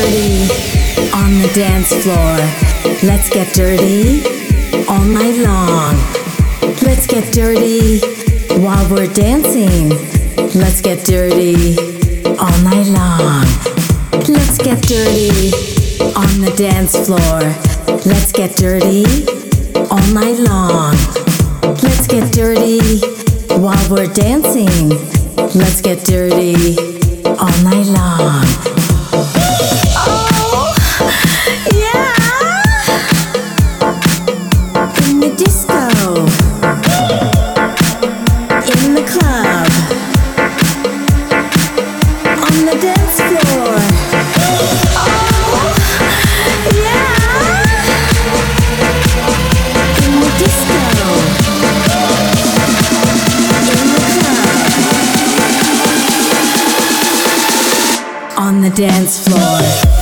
dirty on the dance floor. Let's get dirty all night long. Let's get dirty while we're dancing. Let's get dirty all night long. Let's get dirty on the dance floor. Let's get dirty all night long. Let's get dirty while we're dancing. Let's get dirty all night long. Oh, yeah! In the disco, in the club, on the dance floor. Oh, yeah! In the disco, in the club, on the dance floor.